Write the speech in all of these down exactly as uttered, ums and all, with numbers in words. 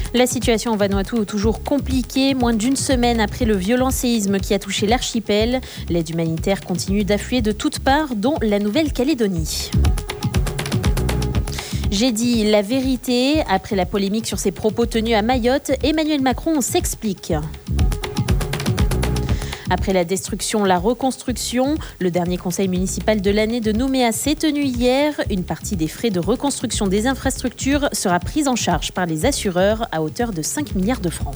La situation en Vanuatu est toujours compliquée. Moins d'une semaine après le violent séisme qui a touché l'archipel, l'aide humanitaire continue d'affluer de toutes parts, dont la Nouvelle-Calédonie. J'ai dit la vérité. Après la polémique sur ses propos tenus à Mayotte, Emmanuel Macron s'explique. Après la destruction, la reconstruction, le dernier conseil municipal de l'année de Nouméa s'est tenu hier. Une partie des frais de reconstruction des infrastructures sera prise en charge par les assureurs à hauteur de cinq milliards de francs.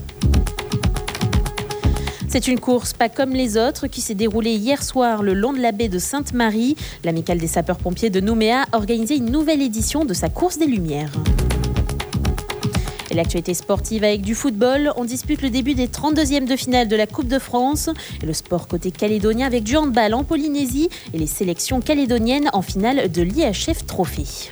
C'est une course pas comme les autres qui s'est déroulée hier soir le long de la baie de Sainte-Marie. L'amicale des sapeurs-pompiers de Nouméa a organisé une nouvelle édition de sa course des Lumières. Et l'actualité sportive avec du football, on dispute le début des trente-deuxièmes de finale de la Coupe de France. Et le sport côté calédonien avec du handball en Polynésie et les sélections calédoniennes en finale de l'I H F Trophy.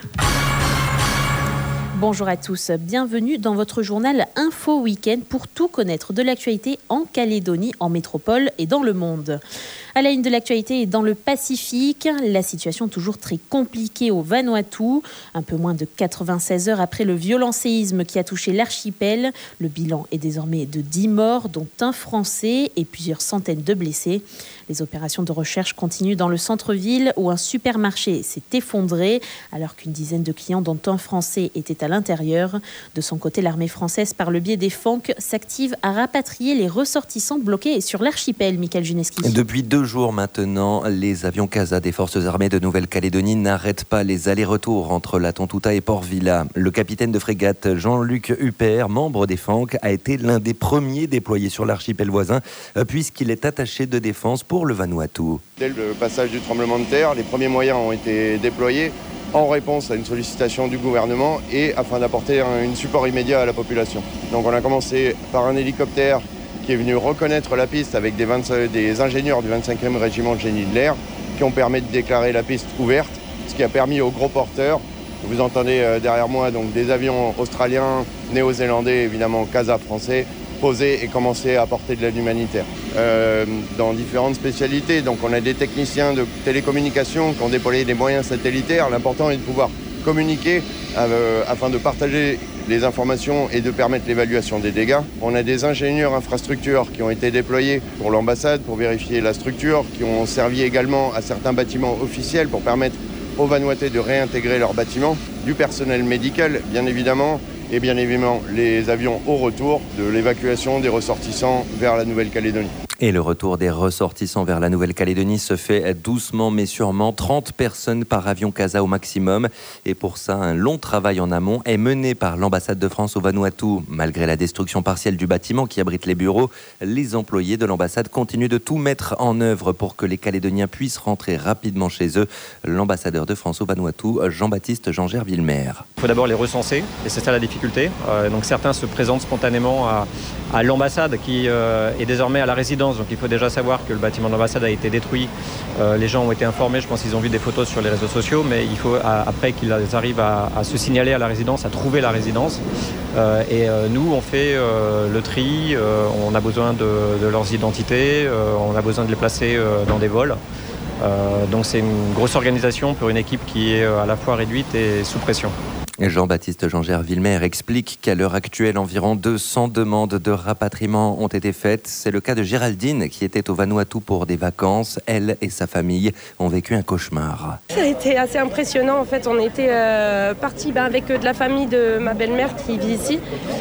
Bonjour à tous, bienvenue dans votre journal Info Week-end pour tout connaître de l'actualité en Calédonie, en métropole et dans le monde. À la une de l'actualité et dans le Pacifique, la situation toujours très compliquée au Vanuatu. Un peu moins de quatre-vingt-seize heures après le violent séisme qui a touché l'archipel, le bilan est désormais de dix morts, dont un Français et plusieurs centaines de blessés. Les opérations de recherche continuent dans le centre-ville où un supermarché s'est effondré alors qu'une dizaine de clients, dont un Français, étaient à l'intérieur. De son côté, l'armée française, par le biais des F A N C, s'active à rapatrier les ressortissants bloqués sur l'archipel. Michael Juneski. Depuis deux jours maintenant, les avions CASA des forces armées de Nouvelle-Calédonie n'arrêtent pas les allers-retours entre la Tontouta et Port-Vila. Le capitaine de frégate Jean-Luc Huppert, membre des F A N C, a été l'un des premiers déployés sur l'archipel voisin puisqu'il est attaché de défense pour le Vanuatu. Dès le passage du tremblement de terre, les premiers moyens ont été déployés en réponse à une sollicitation du gouvernement et afin d'apporter un support immédiat à la population. Donc on a commencé par un hélicoptère qui est venu reconnaître la piste avec des, vingt, des ingénieurs du vingt-cinquième régiment de génie de l'air qui ont permis de déclarer la piste ouverte, ce qui a permis aux gros porteurs, vous entendez derrière moi donc des avions australiens, néo-zélandais, évidemment CASA français, poser et commencer à apporter de l'aide humanitaire. Euh, dans différentes spécialités, donc on a des techniciens de télécommunications qui ont déployé des moyens satellitaires. L'important est de pouvoir communiquer euh, afin de partager les informations et de permettre l'évaluation des dégâts. On a des ingénieurs infrastructures qui ont été déployés pour l'ambassade pour vérifier la structure, qui ont servi également à certains bâtiments officiels pour permettre aux Vanuatais de réintégrer leurs bâtiments, du personnel médical bien évidemment, et bien évidemment les avions au retour de l'évacuation des ressortissants vers la Nouvelle-Calédonie. Et le retour des ressortissants vers la Nouvelle-Calédonie se fait doucement mais sûrement. trente personnes par avion CASA au maximum. Et pour ça, un long travail en amont est mené par l'ambassade de France au Vanuatu. Malgré la destruction partielle du bâtiment qui abrite les bureaux, les employés de l'ambassade continuent de tout mettre en œuvre pour que les Calédoniens puissent rentrer rapidement chez eux. L'ambassadeur de France au Vanuatu, Jean-Baptiste Jean-Villemer. Il faut d'abord les recenser et c'est ça la difficulté. Euh, donc certains se présentent spontanément à, à l'ambassade qui euh, est désormais à la résidence. Donc il faut déjà savoir que le bâtiment de l'ambassade a été détruit. Euh, les gens ont été informés, je pense qu'ils ont vu des photos sur les réseaux sociaux, mais il faut à, après qu'ils arrivent à, à se signaler à la résidence, à trouver la résidence. Euh, et euh, nous, on fait euh, le tri, euh, on a besoin de, de leurs identités, euh, on a besoin de les placer euh, dans des vols. Euh, donc c'est une grosse organisation pour une équipe qui est à la fois réduite et sous pression. Jean-Baptiste Jean-Villemer explique qu'à l'heure actuelle, environ deux cents demandes de rapatriement ont été faites. C'est le cas de Géraldine qui était au Vanuatu pour des vacances. Elle et sa famille ont vécu un cauchemar. Ça a été assez impressionnant. En fait, on était euh, partis ben, avec de la famille de ma belle-mère qui vit ici.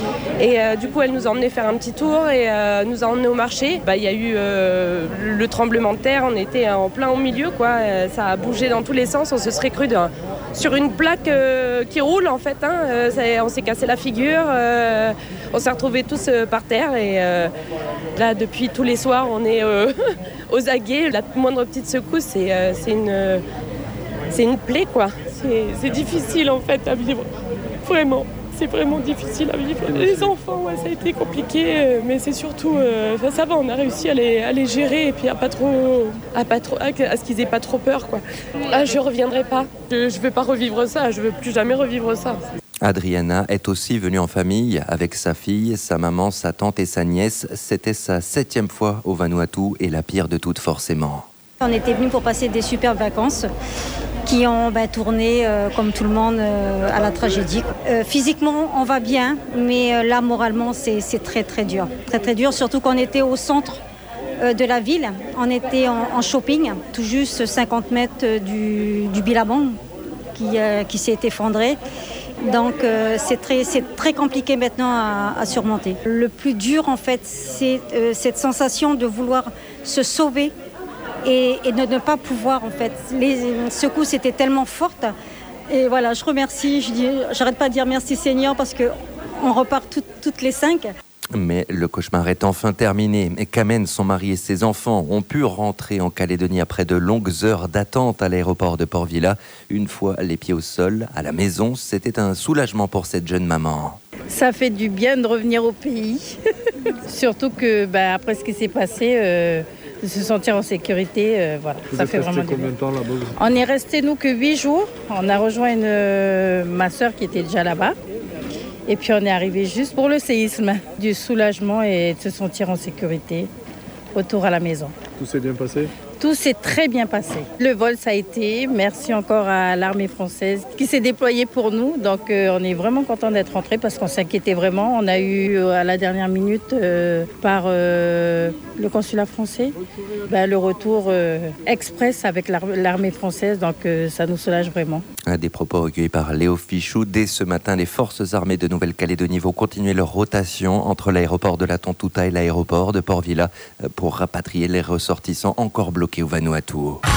Et euh, du coup, elle nous a emmenés faire un petit tour et euh, nous a emmenés au marché. Bah, il y a eu euh, le tremblement de terre. On était en plein au milieu, quoi. Ça a bougé dans tous les sens. On se serait cru d'un, sur une plaque euh, qui roule. En fait, hein, euh, on s'est cassé la figure, euh, on s'est retrouvés tous euh, par terre et euh, là depuis tous les soirs on est euh, aux aguets. La moindre petite secousse c'est, euh, c'est, une, euh, c'est une plaie quoi. C'est, c'est difficile en fait à vivre, vraiment. C'est vraiment difficile à vivre. Les enfants, ouais, ça a été compliqué, mais c'est surtout, euh, ça va, on a réussi à les, à les gérer et puis à pas trop, à pas trop, à ce qu'ils aient pas trop peur, quoi. Ah, je reviendrai pas. Je, je vais pas revivre ça. Je veux plus jamais revivre ça. Adriana est aussi venue en famille avec sa fille, sa maman, sa tante et sa nièce. C'était sa septième fois au Vanuatu et la pire de toutes forcément. On était venus pour passer des superbes vacances. qui ont ben, tourné, euh, comme tout le monde, euh, à la tragédie. Euh, physiquement, on va bien, mais euh, là, moralement, c'est, c'est très, très dur. Très, très dur, surtout qu'on était au centre euh, de la ville. On était en, en shopping, tout juste cinquante mètres du, du Billabong qui, euh, qui s'est effondré. Donc euh, c'est, très, c'est très compliqué maintenant à, à surmonter. Le plus dur, en fait, c'est euh, cette sensation de vouloir se sauver et, et de ne pas pouvoir, en fait. Les secousses étaient tellement fortes. Et voilà, je remercie, je dis, j'arrête pas de dire merci Seigneur parce qu'on repart tout, toutes les cinq. Mais le cauchemar est enfin terminé. Et Kamen, son mari et ses enfants ont pu rentrer en Calédonie après de longues heures d'attente à l'aéroport de Port-Vila. Une fois les pieds au sol, à la maison, c'était un soulagement pour cette jeune maman. Ça fait du bien de revenir au pays. Surtout que, bah, après ce qui s'est passé, euh, de se sentir en sécurité, euh, voilà. Vous ça êtes fait vraiment combien du bien. de temps là-bas? On est resté nous que huit jours. On a rejoint une, euh, ma soeur qui était déjà là-bas. Et puis on est arrivé juste pour le séisme, du soulagement et de se sentir en sécurité, retour à la maison. Tout s'est bien passé? Tout s'est très bien passé. Le vol, ça a été. Merci encore à l'armée française qui s'est déployée pour nous. Donc euh, on est vraiment content d'être rentrés parce qu'on s'inquiétait vraiment. On a eu euh, à la dernière minute euh, par euh, le consulat français ben, le retour euh, express avec l'ar- l'armée française. Donc euh, ça nous soulage vraiment. Des propos recueillis par Léo Fichou. Dès ce matin, les forces armées de Nouvelle-Calédonie vont continuer leur rotation entre l'aéroport de la Tontouta et l'aéroport de Port-Vila pour rapatrier les ressortissants encore bloqués au Vanuatu.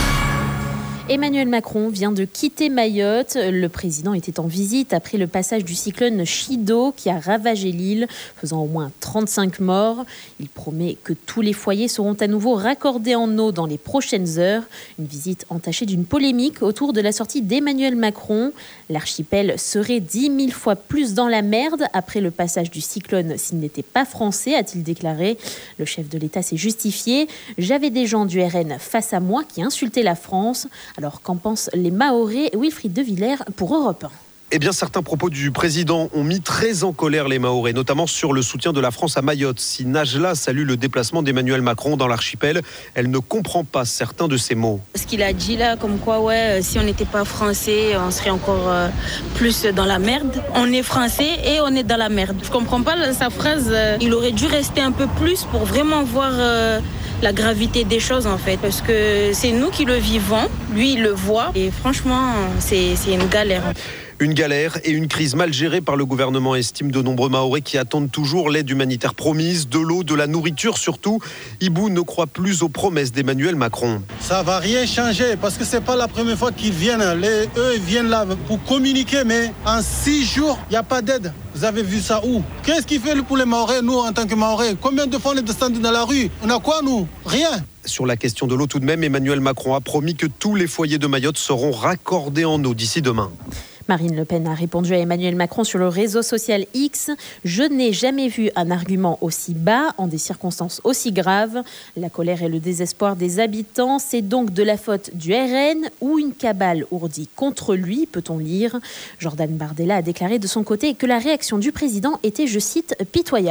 Emmanuel Macron vient de quitter Mayotte. Le président était en visite après le passage du cyclone Chido qui a ravagé l'île, faisant au moins trente-cinq morts. Il promet que tous les foyers seront à nouveau raccordés en eau dans les prochaines heures. Une visite entachée d'une polémique autour de la sortie d'Emmanuel Macron. L'archipel serait dix mille fois plus dans la merde après le passage du cyclone s'il n'était pas français, a-t-il déclaré. Le chef de l'État s'est justifié. « J'avais des gens du R N face à moi qui insultaient la France. » Alors, qu'en pensent les Mahorais? Wilfried De Villers pour Europe un. Eh bien, certains propos du président ont mis très en colère les Mahorais, notamment sur le soutien de la France à Mayotte. Si Najla salue le déplacement d'Emmanuel Macron dans l'archipel, elle ne comprend pas certains de ses mots. Ce qu'il a dit là, comme quoi, ouais, si on n'était pas français, on serait encore euh, plus dans la merde. On est français et on est dans la merde. Je comprends pas sa phrase. Euh, il aurait dû rester un peu plus pour vraiment voir euh, la gravité des choses, en fait. Parce que c'est nous qui le vivons, lui, il le voit. Et franchement, c'est, c'est une galère. Une galère et une crise mal gérée par le gouvernement, estiment de nombreux Mahorais qui attendent toujours l'aide humanitaire promise, de l'eau, de la nourriture surtout. Ibou ne croit plus aux promesses d'Emmanuel Macron. Ça va rien changer parce que c'est pas la première fois qu'ils viennent. Les, eux ils viennent là pour communiquer, mais en six jours, il n'y a pas d'aide. Vous avez vu ça où? Qu'est-ce qu'il fait pour les Mahorais, nous, en tant que Mahorais? Combien de fois on est descendu dans la rue? On a quoi, nous? Rien. Sur la question de l'eau tout de même, Emmanuel Macron a promis que tous les foyers de Mayotte seront raccordés en eau d'ici demain. Marine Le Pen a répondu à Emmanuel Macron sur le réseau social X. « Je n'ai jamais vu un argument aussi bas en des circonstances aussi graves. La colère et le désespoir des habitants, c'est donc de la faute du R N ou une cabale ourdie contre lui », peut-on lire. Jordan Bardella a déclaré de son côté que la réaction du président était, je cite, « pitoyable ».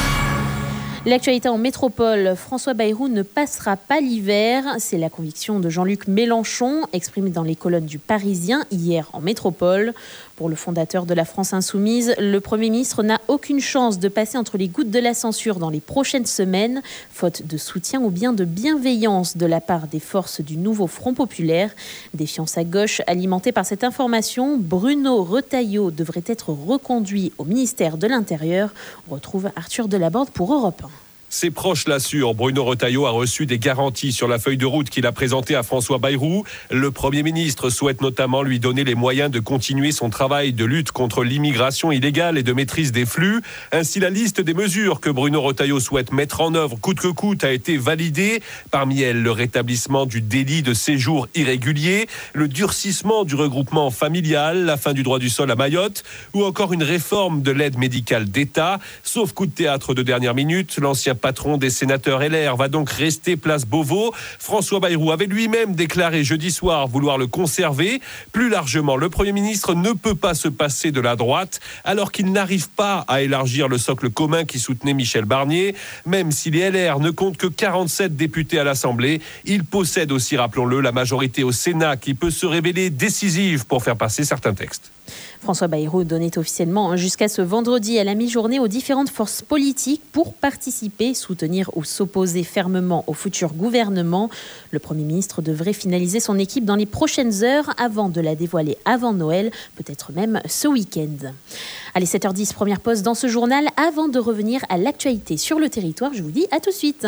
L'actualité en métropole, François Bayrou ne passera pas l'hiver. C'est la conviction de Jean-Luc Mélenchon, exprimée dans les colonnes du Parisien hier en métropole. Pour le fondateur de la France Insoumise, le Premier ministre n'a aucune chance de passer entre les gouttes de la censure dans les prochaines semaines, faute de soutien ou bien de bienveillance de la part des forces du nouveau Front populaire. Défiance à gauche alimentée par cette information, Bruno Retailleau devrait être reconduit au ministère de l'Intérieur. On retrouve Arthur Delaborde pour Europe un. Ses proches l'assurent, Bruno Retailleau a reçu des garanties sur la feuille de route qu'il a présentée à François Bayrou. Le Premier ministre souhaite notamment lui donner les moyens de continuer son travail de lutte contre l'immigration illégale et de maîtrise des flux. Ainsi, la liste des mesures que Bruno Retailleau souhaite mettre en œuvre coûte que coûte a été validée. Parmi elles, le rétablissement du délit de séjour irrégulier, le durcissement du regroupement familial, la fin du droit du sol à Mayotte ou encore une réforme de l'aide médicale d'État. Sauf coup de théâtre de dernière minute, l'ancien patron des sénateurs L R, va donc rester place Beauvau. François Bayrou avait lui-même déclaré jeudi soir vouloir le conserver. Plus largement, le Premier ministre ne peut pas se passer de la droite alors qu'il n'arrive pas à élargir le socle commun qui soutenait Michel Barnier. Même si les L R ne comptent que quarante-sept députés à l'Assemblée, il possède aussi, rappelons-le, la majorité au Sénat qui peut se révéler décisive pour faire passer certains textes. François Bayrou donnait officiellement jusqu'à ce vendredi à la mi-journée aux différentes forces politiques pour participer, soutenir ou s'opposer fermement au futur gouvernement. Le Premier ministre devrait finaliser son équipe dans les prochaines heures avant de la dévoiler avant Noël, peut-être même ce week-end. Allez, sept heures dix, première pause dans ce journal. Avant de revenir à l'actualité sur le territoire, je vous dis à tout de suite.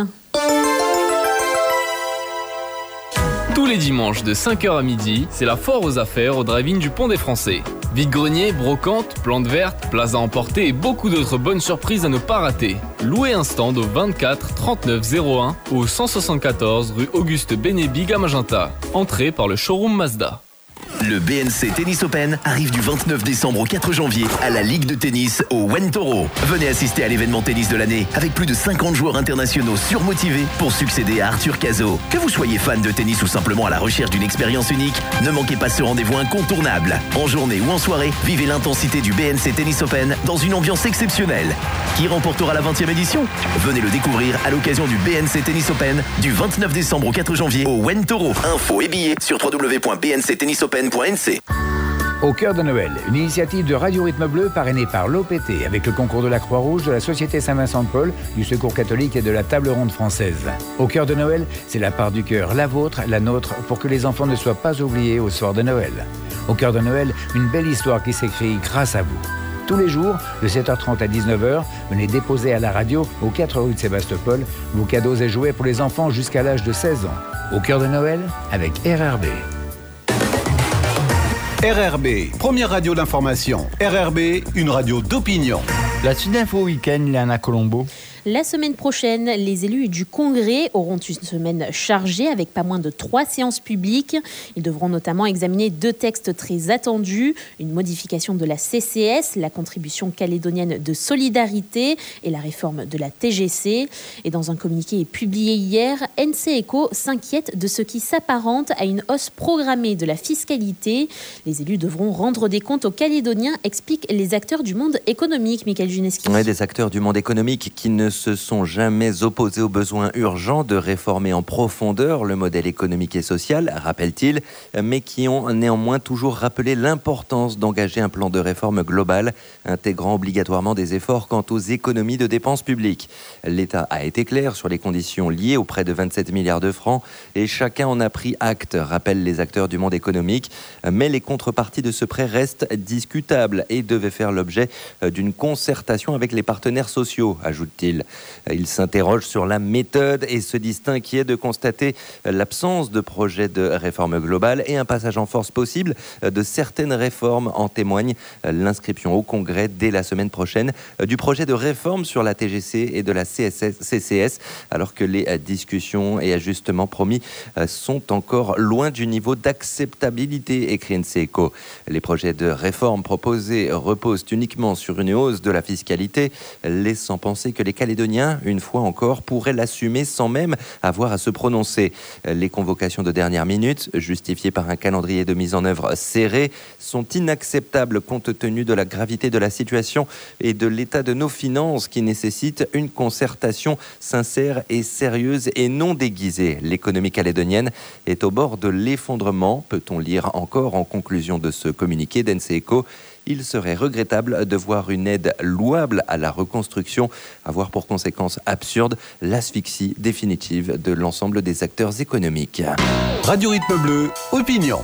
Tous les dimanches de cinq heures à midi, c'est la foire aux affaires au drive-in du Pont des Français. Vide-grenier, brocante, plantes vertes, places à emporter et beaucoup d'autres bonnes surprises à ne pas rater. Louez un stand au vingt-quatre trente-neuf zéro un ou au cent soixante-quatorze rue Auguste Bénébig à Magenta. Entrée par le showroom Mazda. Le B N C Tennis Open arrive du vingt-neuf décembre au quatre janvier à la Ligue de tennis au Wentoro. Venez assister à l'événement tennis de l'année avec plus de cinquante joueurs internationaux surmotivés pour succéder à Arthur Cazot. Que vous soyez fan de tennis ou simplement à la recherche d'une expérience unique, ne manquez pas ce rendez-vous incontournable. En journée ou en soirée, vivez l'intensité du B N C Tennis Open dans une ambiance exceptionnelle. Qui remportera la vingtième édition ? Venez le découvrir à l'occasion du B N C Tennis Open du vingt-neuf décembre au quatre janvier au Wentoro. Infos et billets sur w w w point b n c tennis open point n c. Au cœur de Noël, une initiative de Radio Rythme Bleu parrainée par l'O P T avec le concours de la Croix-Rouge, de la Société Saint-Vincent-de-Paul, du Secours catholique et de la Table ronde française. Au cœur de Noël, c'est la part du cœur, la vôtre, la nôtre, pour que les enfants ne soient pas oubliés au soir de Noël. Au cœur de Noël, une belle histoire qui s'écrit grâce à vous. Tous les jours, de sept heures trente à dix-neuf heures, venez déposer à la radio, aux quatre rues de Sébastopol, vos cadeaux et jouets pour les enfants jusqu'à l'âge de seize ans. Au cœur de Noël, avec R R B. R R B, première radio d'information. R R B, une radio d'opinion. La suite d'info week-end, Léana Colombo. La semaine prochaine, les élus du Congrès auront une semaine chargée avec pas moins de trois séances publiques. Ils devront notamment examiner deux textes très attendus, une modification de la C C S, la contribution calédonienne de solidarité, et la réforme de la T G C. Et dans un communiqué publié hier, N C Eco s'inquiète de ce qui s'apparente à une hausse programmée de la fiscalité. Les élus devront rendre des comptes aux Calédoniens, expliquent les acteurs du monde économique. Michael Juneski. Oui, des acteurs du monde économique qui ne se sont jamais opposés au besoin urgent de réformer en profondeur le modèle économique et social, rappelle-t-il, mais qui ont néanmoins toujours rappelé l'importance d'engager un plan de réforme global intégrant obligatoirement des efforts quant aux économies de dépenses publiques. L'État a été clair sur les conditions liées aux près de vingt-sept milliards de francs et chacun en a pris acte, rappellent les acteurs du monde économique, mais les contreparties de ce prêt restent discutables et devaient faire l'objet d'une concertation avec les partenaires sociaux, ajoute-t-il. Il s'interroge sur la méthode et se disent inquiets de constater l'absence de projet de réforme globale et un passage en force possible de certaines réformes. En témoigne l'inscription au Congrès dès la semaine prochaine du projet de réforme sur la T G C et de la C C S, alors que les discussions et ajustements promis sont encore loin du niveau d'acceptabilité, écrit N C Eco. Les projets de réforme proposés reposent uniquement sur une hausse de la fiscalité, laissant penser que les Calédoniens, une fois encore, pourraient l'assumer sans même avoir à se prononcer. Les convocations de dernière minute, justifiées par un calendrier de mise en œuvre serré, sont inacceptables compte tenu de la gravité de la situation et de l'état de nos finances qui nécessite une concertation sincère et sérieuse et non déguisée. L'économie calédonienne est au bord de l'effondrement, peut-on lire encore en conclusion de ce communiqué d'N C Eco. Il serait regrettable de voir une aide louable à la reconstruction avoir pour conséquence absurde l'asphyxie définitive de l'ensemble des acteurs économiques. Radio Rythme Bleu, opinion.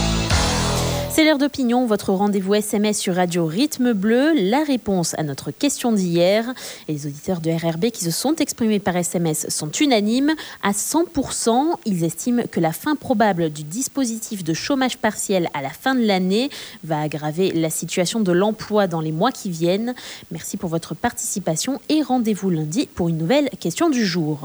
C'est l'heure d'opinion, votre rendez-vous S M S sur Radio Rythme Bleu. La réponse à notre question d'hier. Et les auditeurs de R R B qui se sont exprimés par S M S sont unanimes. À cent pour cent, ils estiment que la fin probable du dispositif de chômage partiel à la fin de l'année va aggraver la situation de l'emploi dans les mois qui viennent. Merci pour votre participation et rendez-vous lundi pour une nouvelle question du jour.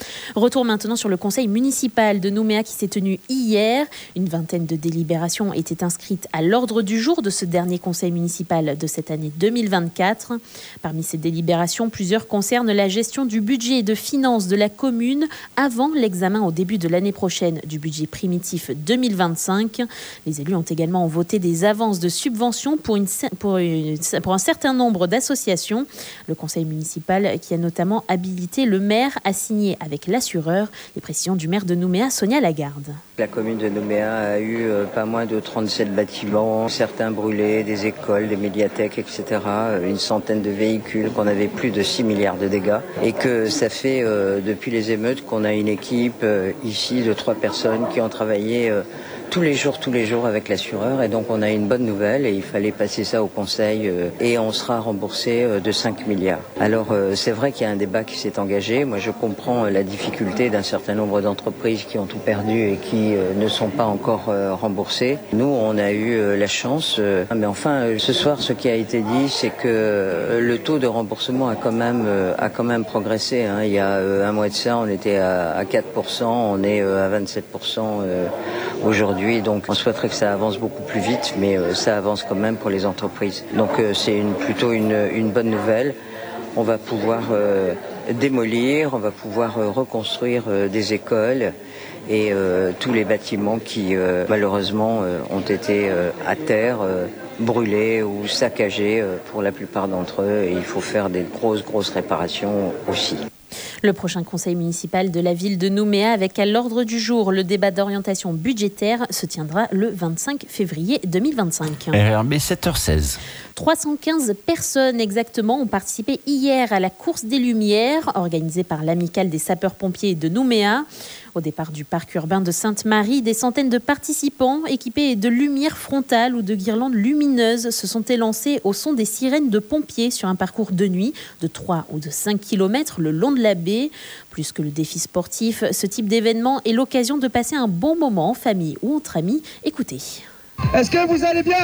Retour maintenant sur le conseil municipal de Nouméa qui s'est tenu hier. Une vingtaine de délibérations étaient inscrites à l'ordre du jour de ce dernier conseil municipal de cette année deux mille vingt-quatre. Parmi ces délibérations, plusieurs concernent la gestion du budget et de finances de la commune avant l'examen au début de l'année prochaine du budget primitif deux mille vingt-cinq. Les élus ont également voté des avances de subventions pour, une, pour, une, pour un certain nombre d'associations. Le conseil municipal qui a notamment habilité le maire à signer avec l'assureur. Les précisions du maire de Nouméa, Sonia Lagarde. La commune de Nouméa a eu euh, pas moins de trente-sept bâtiments, certains brûlés, des écoles, des médiathèques, et cetera. Une centaine de véhicules, qu'on avait plus de six milliards de dégâts. Et que ça fait euh, depuis les émeutes qu'on a une équipe euh, ici de trois personnes qui ont travaillé euh, tous les jours, tous les jours avec l'assureur. Et donc on a une bonne nouvelle et il fallait passer ça au conseil euh, et on sera remboursé euh, de cinq milliards. Alors euh, c'est vrai qu'il y a un débat qui s'est engagé. Moi je comprends euh, la difficulté d'un certain nombre d'entreprises qui ont tout perdu et qui euh, ne sont pas encore euh, remboursées. Nous on a eu euh, la chance, euh, mais enfin euh, ce soir ce qui a été dit c'est que euh, le taux de remboursement a quand même, euh, a quand même progressé. Hein. Il y a euh, un mois de ça on était à, à quatre pour cent, on est euh, à vingt-sept pour cent euh, aujourd'hui. Donc on souhaiterait que ça avance beaucoup plus vite, mais euh, ça avance quand même pour les entreprises. Donc euh, c'est une, plutôt une, une bonne nouvelle. On va pouvoir euh, démolir, on va pouvoir euh, reconstruire euh, des écoles et euh, tous les bâtiments qui euh, malheureusement euh, ont été euh, à terre, euh, brûlés ou saccagés euh, pour la plupart d'entre eux. Et il faut faire des grosses, grosses réparations aussi. Le prochain conseil municipal de la ville de Nouméa avec à l'ordre du jour le débat d'orientation budgétaire se tiendra le vingt-cinq février deux mille vingt-cinq. R R B sept heures seize. trois cent quinze personnes exactement ont participé hier à la course des Lumières organisée par l'Amicale des sapeurs-pompiers de Nouméa. Au départ du parc urbain de Sainte-Marie, des centaines de participants équipés de lumières frontales ou de guirlandes lumineuses se sont élancés au son des sirènes de pompiers sur un parcours de nuit de trois ou de cinq kilomètres le long de la baie. Plus que le défi sportif, ce type d'événement est l'occasion de passer un bon moment en famille ou entre amis. Écoutez. Est-ce que vous allez bien ?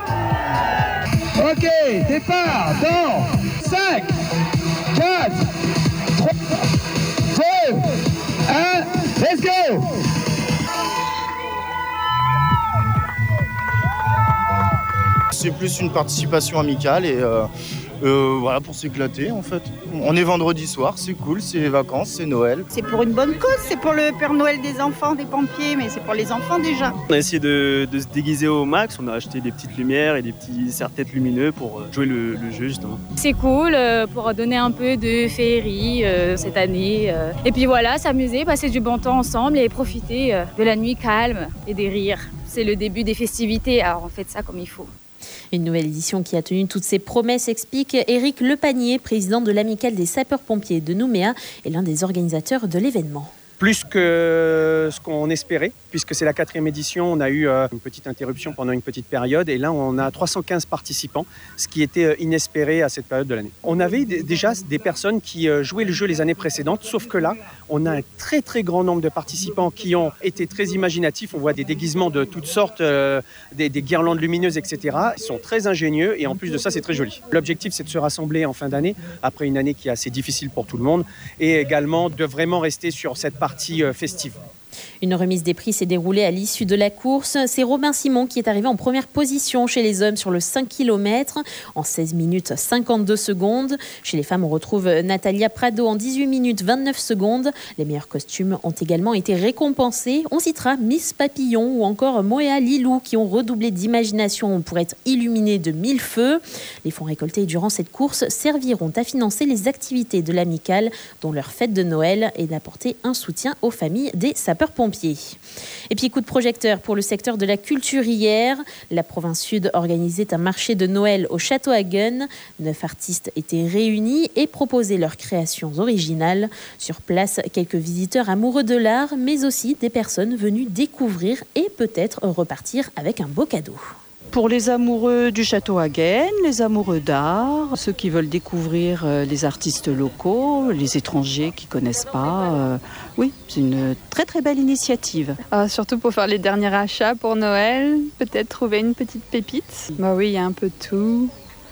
Ok, départ dans cinq, quatre, trois, deux, un, let's go! C'est plus une participation amicale et euh, euh, voilà, pour s'éclater en fait. On est vendredi soir, c'est cool, c'est les vacances, c'est Noël. C'est pour une bonne cause, c'est pour le Père Noël des enfants, des pompiers, mais c'est pour les enfants déjà. On a essayé de, de se déguiser au max, on a acheté des petites lumières et des petits serre-têtes lumineux pour jouer le, le jeu justement. C'est cool euh, pour donner un peu de féerie euh, cette année. Euh. Et puis voilà, s'amuser, passer du bon temps ensemble et profiter euh, de la nuit calme et des rires. C'est le début des festivités, alors on fait ça comme il faut. Une nouvelle édition qui a tenu toutes ses promesses, explique Éric Lepanier, président de l'Amicale des sapeurs-pompiers de Nouméa et l'un des organisateurs de l'événement. Plus que ce qu'on espérait, puisque c'est la quatrième édition, on a eu une petite interruption pendant une petite période et là on a trois cent quinze participants, ce qui était inespéré à cette période de l'année. On avait déjà des personnes qui jouaient le jeu les années précédentes, sauf que là on a un très très grand nombre de participants qui ont été très imaginatifs, on voit des déguisements de toutes sortes, euh, des, des guirlandes lumineuses, et cetera. Ils sont très ingénieux et en plus de ça c'est très joli. L'objectif c'est de se rassembler en fin d'année, après une année qui est assez difficile pour tout le monde, et également de vraiment rester sur cette partie partie festive. Une remise des prix s'est déroulée à l'issue de la course. C'est Robin Simon qui est arrivé en première position chez les hommes sur le cinq kilomètres en seize minutes cinquante-deux secondes. Chez les femmes, on retrouve Natalia Prado en dix-huit minutes vingt-neuf secondes. Les meilleurs costumes ont également été récompensés. On citera Miss Papillon ou encore Moéa Lilou qui ont redoublé d'imagination pour être illuminés de mille feux. Les fonds récoltés durant cette course serviront à financer les activités de l'amicale, dont leur fête de Noël, et d'apporter un soutien aux familles des sapeurs-pompiers. Et puis coup de projecteur pour le secteur de la culture hier. La province sud organisait un marché de Noël au Château Hagen. Neuf artistes étaient réunis et proposaient leurs créations originales. Sur place, quelques visiteurs amoureux de l'art, mais aussi des personnes venues découvrir et peut-être repartir avec un beau cadeau. Pour les amoureux du Château Hagen, les amoureux d'art, ceux qui veulent découvrir les artistes locaux, les étrangers qui ne connaissent pas, euh, oui, c'est une très très belle initiative. Euh, surtout pour faire les derniers achats pour Noël, peut-être trouver une petite pépite. Bah oui, il y a un peu de tout.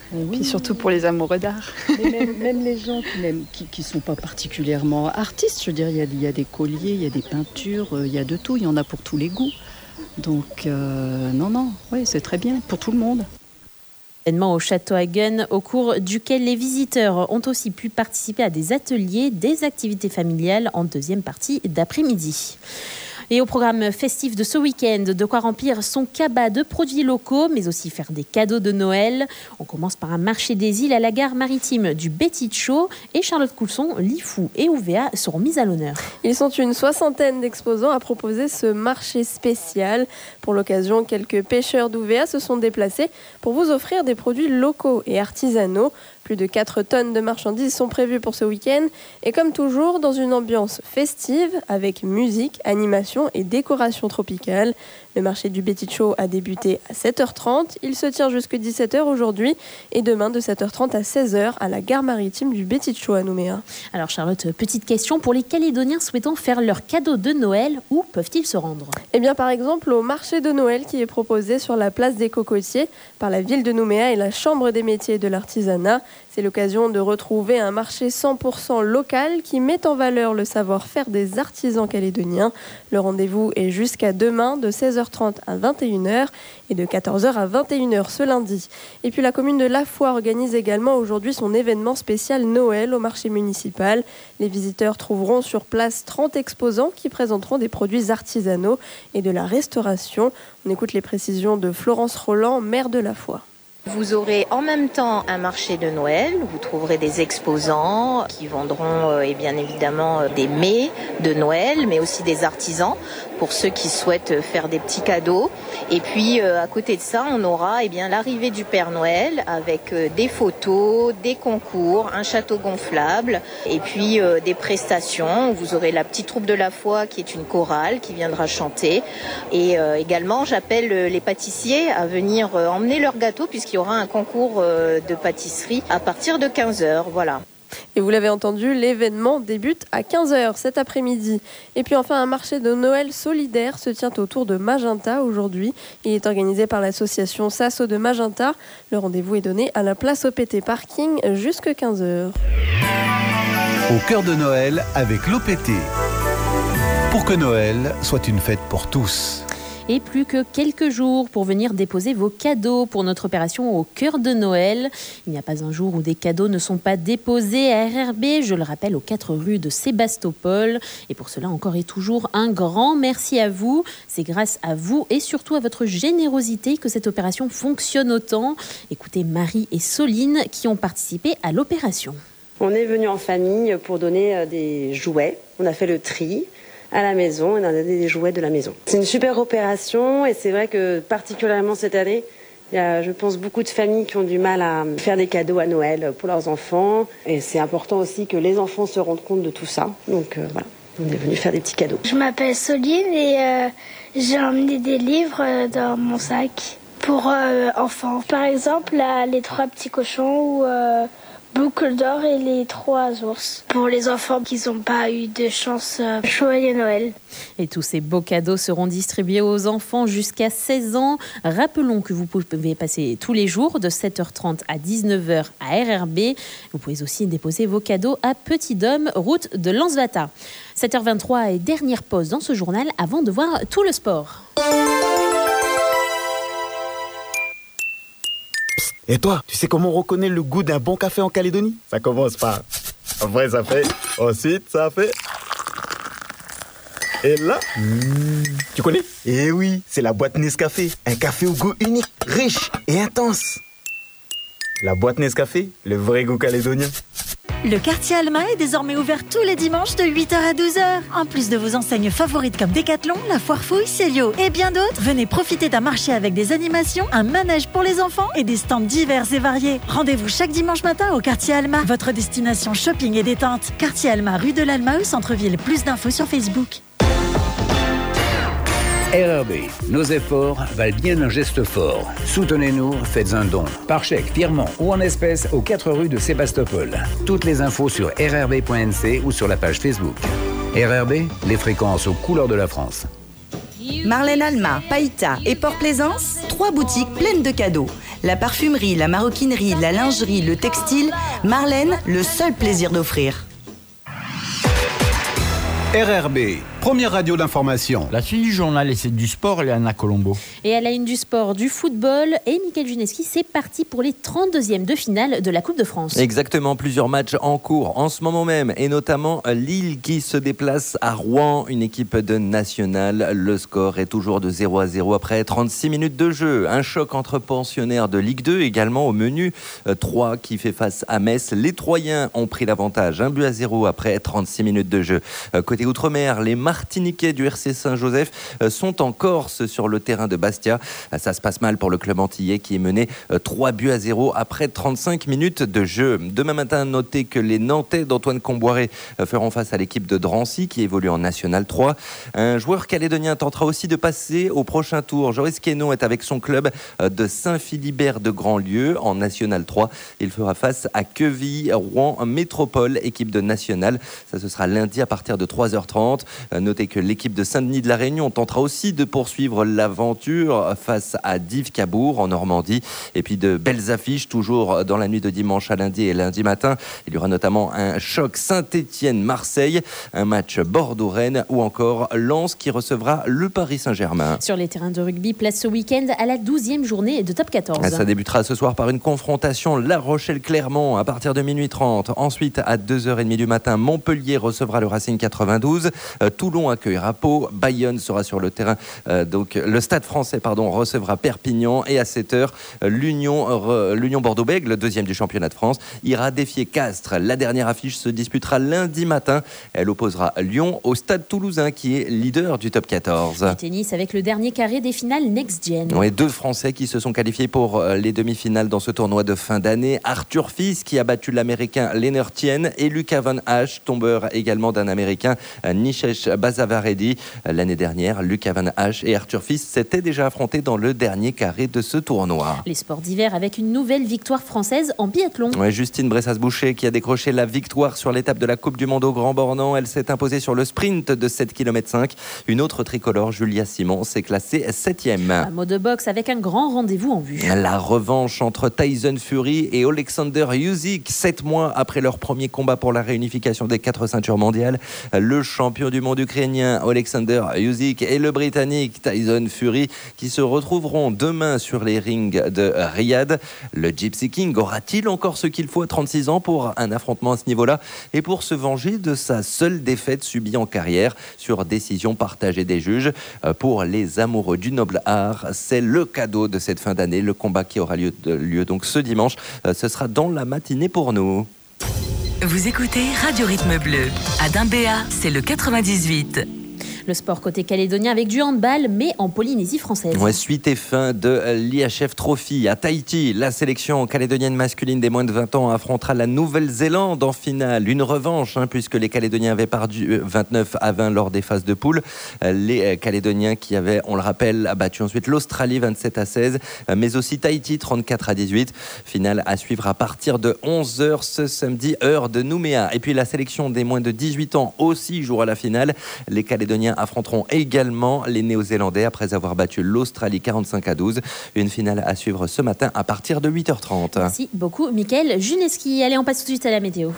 Oui. Puis surtout pour les amoureux d'art. Et même, même les gens qui ne qui, qui sont pas particulièrement artistes, je veux dire, il y a, il y a des colliers, il y a des peintures, il y a de tout, il y en a pour tous les goûts. Donc, euh, non, non, oui, c'est très bien pour tout le monde. Événement au Château Hagen, au cours duquel les visiteurs ont aussi pu participer à des ateliers, des activités familiales en deuxième partie d'après-midi. Et au programme festif de ce week-end, de quoi remplir son cabas de produits locaux, mais aussi faire des cadeaux de Noël. On commence par un marché des îles à la gare maritime du Bétichot. Et Charlotte Coulson, l'I F U et O V A seront mis à l'honneur. Ils sont une soixantaine d'exposants à proposer ce marché spécial. Pour l'occasion, quelques pêcheurs d'O V A se sont déplacés pour vous offrir des produits locaux et artisanaux. Plus de quatre tonnes de marchandises sont prévues pour ce week-end. Et comme toujours, dans une ambiance festive, avec musique, animation et décoration tropicale. Le marché du Bétichot a débuté à sept heures trente. Il se tient jusqu'à dix-sept heures aujourd'hui. Et demain, de sept heures trente à seize heures, à la gare maritime du Bétichot à Nouméa. Alors Charlotte, petite question. Pour les Calédoniens souhaitant faire leur cadeau de Noël, où peuvent-ils se rendre ? Eh bien, par exemple, au marché de Noël qui est proposé sur la place des Cocotiers par la ville de Nouméa et la Chambre des métiers et de l'artisanat. C'est l'occasion de retrouver un marché cent pour cent local qui met en valeur le savoir-faire des artisans calédoniens. Le rendez-vous est jusqu'à demain de seize heures trente à vingt et une heures et de quatorze heures à vingt et une heures ce lundi. Et puis la commune de La Foix organise également aujourd'hui son événement spécial Noël au marché municipal. Les visiteurs trouveront sur place trente exposants qui présenteront des produits artisanaux et de la restauration. On écoute les précisions de Florence Roland, maire de La Foix. Vous aurez en même temps un marché de Noël, vous trouverez des exposants qui vendront euh, et bien évidemment euh, des mets de Noël, mais aussi des artisans pour ceux qui souhaitent faire des petits cadeaux. Et puis euh, à côté de ça, on aura eh bien l'arrivée du Père Noël avec euh, des photos, des concours, un château gonflable et puis euh, des prestations. Vous aurez la petite troupe de La Foix qui est une chorale qui viendra chanter. Et euh, également, j'appelle les pâtissiers à venir euh, emmener leurs gâteaux puisqu'il y aura un concours de pâtisserie à partir de quinze heures, voilà. Et vous l'avez entendu, l'événement débute à quinze heures cet après-midi. Et puis enfin, un marché de Noël solidaire se tient autour de Magenta aujourd'hui. Il est organisé par l'association Sasso de Magenta. Le rendez-vous est donné à la place O P T Parking jusqu'à quinze heures. Au cœur de Noël avec l'O P T. Pour que Noël soit une fête pour tous. Et plus que quelques jours pour venir déposer vos cadeaux pour notre opération au cœur de Noël. Il n'y a pas un jour où des cadeaux ne sont pas déposés à R R B, je le rappelle, aux quatre rues de Sébastopol. Et pour cela, encore et toujours, un grand merci à vous. C'est grâce à vous et surtout à votre générosité que cette opération fonctionne autant. Écoutez Marie et Soline qui ont participé à l'opération. On est venu en famille pour donner des jouets. On a fait le tri à la maison, on a donné des jouets de la maison. C'est une super opération et c'est vrai que particulièrement cette année, il y a, je pense, beaucoup de familles qui ont du mal à faire des cadeaux à Noël pour leurs enfants. Et c'est important aussi que les enfants se rendent compte de tout ça. Donc euh, voilà, on est venu faire des petits cadeaux. Je m'appelle Soline et euh, j'ai emmené des livres dans mon sac pour euh, enfants. Par exemple, là, les trois petits cochons ou... Euh, Boucle d'or et les trois ours. Pour les enfants qui n'ont pas eu de chance, euh, joyeux Noël. Et tous ces beaux cadeaux seront distribués aux enfants jusqu'à seize ans. Rappelons que vous pouvez passer tous les jours de sept heures trente à dix-neuf heures à R R B. Vous pouvez aussi déposer vos cadeaux à Petit Dôme, route de Lansvata. sept heures vingt-trois et dernière pause dans ce journal avant de voir tout le sport. Et toi, tu sais comment on reconnaît le goût d'un bon café en Calédonie? Ça commence par... Après, ça fait... Ensuite, ça fait... Et là... Mmh. Tu connais? Eh oui, c'est la boîte Nescafé. Un café au goût unique, riche et intense. La boîte Nescafé, le vrai goût calédonien. Le quartier Alma est désormais ouvert tous les dimanches de huit heures à douze heures. En plus de vos enseignes favorites comme Decathlon, La Foire Fouille, Célio et bien d'autres, venez profiter d'un marché avec des animations, un manège pour les enfants et des stands divers et variés. Rendez-vous chaque dimanche matin au quartier Alma, votre destination shopping et détente. Quartier Alma, rue de l'Alma, au centre-ville. Plus d'infos sur Facebook. R R B, nos efforts valent bien un geste fort. Soutenez-nous, faites un don. Par chèque, virement ou en espèces aux quatre rues de Sébastopol. Toutes les infos sur r r b point n c ou sur la page Facebook. R R B, les fréquences aux couleurs de la France. Marlène Alma, Païta et Port-Plaisance, trois boutiques pleines de cadeaux. La parfumerie, la maroquinerie, la lingerie, le textile, Marlène, le seul plaisir d'offrir. R R B, première radio d'information. La suite du journal et c'est du sport, Léana Colombo. Et à la une du sport, du football, et Mickaël Juneski, c'est parti pour les trente-deuxièmes de finale de la Coupe de France. Exactement, plusieurs matchs en cours en ce moment même, et notamment Lille qui se déplace à Rouen, une équipe de nationale. Le score est toujours de zéro à zéro après trente-six minutes de jeu. Un choc entre pensionnaires de Ligue deux également au menu. Troyes qui fait face à Metz. Les Troyens ont pris l'avantage, un but à zéro après trente-six minutes de jeu. Côté outre-mer, les Martiniquais du R C Saint-Joseph sont en Corse sur le terrain de Bastia. Ça se passe mal pour le club antillais qui est mené trois buts à zéro après trente-cinq minutes de jeu. Demain matin, notez que les Nantais d'Antoine Comboiré feront face à l'équipe de Drancy qui évolue en National trois. Un joueur calédonien tentera aussi de passer au prochain tour. Joris Quenon est avec son club de Saint-Philibert de Grandlieu en National trois. Il fera face à Quevilly, Rouen Métropole, équipe de National. Ça, ce sera lundi à partir de trois heures trente. Notez que l'équipe de Saint-Denis de la Réunion tentera aussi de poursuivre l'aventure face à Dives-Cabourg en Normandie. Et puis de belles affiches toujours dans la nuit de dimanche à lundi et lundi matin. Il y aura notamment un choc Saint-Étienne-Marseille, un match Bordeaux-Rennes ou encore Lens qui recevra le Paris Saint-Germain. Sur les terrains de rugby, place ce week-end à la douzième journée de Top quatorze. Ça débutera ce soir par une confrontation La Rochelle-Clermont à partir de minuit trente. Ensuite, à deux heures trente du matin, Montpellier recevra le Racing quatre-vingt-douze. Euh, Toulon accueillera Pau. Bayonne sera sur le terrain. Euh, donc, le Stade français pardon, recevra Perpignan. Et à sept heures, euh, l'Union, euh, l'Union Bordeaux-Bègles, le deuxième du championnat de France, ira défier Castres. La dernière affiche se disputera lundi matin. Elle opposera Lyon au Stade Toulousain qui est leader du Top quatorze. Du tennis avec le dernier carré des finales Next Gen. Oui, deux Français qui se sont qualifiés pour les demi-finales dans ce tournoi de fin d'année. Arthur Fils qui a battu l'Américain Lennart Tien et Lucas Van Hache, tombeur également d'un Américain, Nishesh Bazavaredi. L'année dernière, Lucas Van Hache et Arthur Fils s'étaient déjà affrontés dans le dernier carré de ce tournoi. Les sports d'hiver avec une nouvelle victoire française en biathlon. Ouais, Justine Bressas-Boucher qui a décroché la victoire sur l'étape de la Coupe du Monde au Grand Bornand. Elle s'est imposée sur le sprint de sept kilomètres cinq. Une autre tricolore, Julia Simon, s'est classée septième. Un mot de boxe avec un grand rendez-vous en vue. La revanche entre Tyson Fury et Alexander Usyk, sept mois après leur premier combat pour la réunification des quatre ceintures mondiales. Le champion du monde ukrainien Alexander Usyk et le britannique Tyson Fury qui se retrouveront demain sur les rings de Riyad. Le Gypsy King aura-t-il encore ce qu'il faut à trente-six ans pour un affrontement à ce niveau-là et pour se venger de sa seule défaite subie en carrière sur décision partagée des juges? Pour les amoureux du noble art, c'est le cadeau de cette fin d'année. Le combat qui aura lieu, lieu donc ce dimanche, ce sera dans la matinée pour nous. Vous écoutez Radio Rythme Bleu. À Dimbéa, c'est le quatre-vingt-dix-huit. Le sport côté calédonien avec du handball, mais en Polynésie française. Ouais, suite et fin de l'I H F Trophy à Tahiti. La sélection calédonienne masculine des moins de vingt ans affrontera la Nouvelle-Zélande en finale. Une revanche, hein, puisque les Calédoniens avaient perdu vingt-neuf à vingt lors des phases de poule. Les Calédoniens qui avaient, on le rappelle, battu ensuite l'Australie vingt-sept à seize, mais aussi Tahiti trente-quatre à dix-huit. Finale à suivre à partir de onze heures ce samedi, heure de Nouméa. Et puis la sélection des moins de dix-huit ans aussi jouera la finale. Les Calédoniens affronteront également les Néo-Zélandais après avoir battu l'Australie quarante-cinq à douze. Une finale à suivre ce matin à partir de huit heures trente. Merci beaucoup, Mickaël Juneski. Allez, on passe tout de suite à la météo.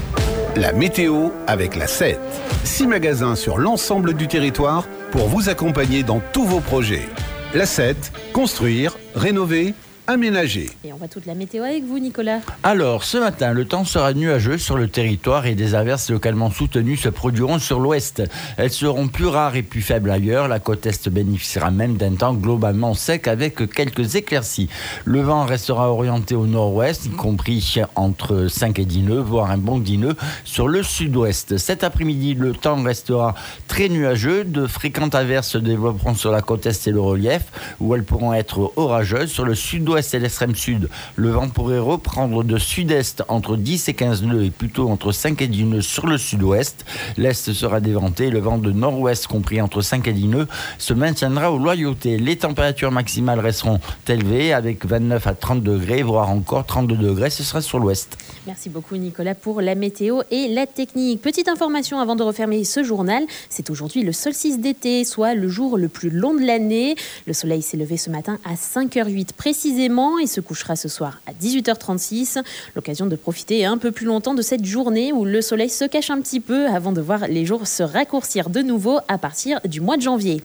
La météo avec la sept. Six magasins sur l'ensemble du territoire pour vous accompagner dans tous vos projets. La sept, construire, rénover, aménager. Et on voit toute la météo avec vous, Nicolas. Alors, ce matin, le temps sera nuageux sur le territoire et des averses localement soutenues se produiront sur l'ouest. Elles seront plus rares et plus faibles ailleurs. La côte est bénéficiera même d'un temps globalement sec avec quelques éclaircies. Le vent restera orienté au nord-ouest, y compris entre cinq et dix nœuds, voire un bon dix nœuds sur le sud-ouest. Cet après-midi, le temps restera très nuageux. De fréquentes averses se développeront sur la côte est et le relief, où elles pourront être orageuses. Sur le sud-ouest et l'extrême sud, le vent pourrait reprendre de sud-est entre dix et quinze nœuds et plutôt entre cinq et dix nœuds sur le sud-ouest. L'est sera déventé, le vent de nord-ouest compris entre cinq et dix nœuds se maintiendra aux loyautés. Les températures maximales resteront élevées avec vingt-neuf à trente degrés, voire encore trente-deux degrés, ce sera sur l'ouest. Merci beaucoup Nicolas pour la météo et la technique. Petite information avant de refermer ce journal, c'est aujourd'hui le solstice d'été, soit le jour le plus long de l'année. Le soleil s'est levé ce matin à cinq heures huit précisément. précisément et se couchera ce soir à dix-huit heures trente-six. L'occasion de profiter un peu plus longtemps de cette journée où le soleil se cache un petit peu avant de voir les jours se raccourcir de nouveau à partir du mois de janvier.